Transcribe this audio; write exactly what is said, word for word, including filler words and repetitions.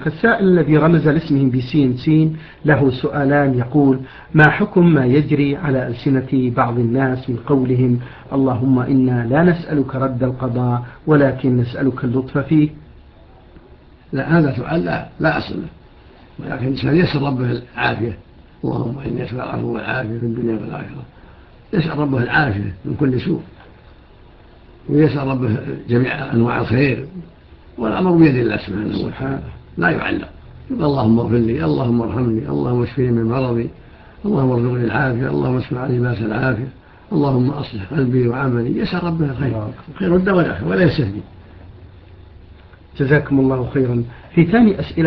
شيخ. السائل الذي رمز لاسمه بسين سين له سؤالان، يقول: ما حكم ما يجري على ألسنة بعض الناس من قولهم اللهم إنا لا نسألك رد القضاء ولكن نسألك اللطف فيه؟ لا، هذا سؤال لا, لا أصل له، ولكن الإنسان يسأل ربه العافية. اللهم إني أسأل العفو والعافية في الدنيا والآخرة. يسأل ربه العافية من كل سوء، ويسأل ربه جميع أنواع الخير، والأمر بيد الله سبحانه وتعالى لا يعلق. اللهم اغفر لي، اللهم ارحمني، اللهم اشفني من مرضي، اللهم ارزقني العافية، اللهم اسمع لباس العافية، اللهم أصلح قلبي وعملي. يسأل ربه الخير، خير الدواء ولا يستهدي. جزاكم الله خيرا. في ثاني أسئلة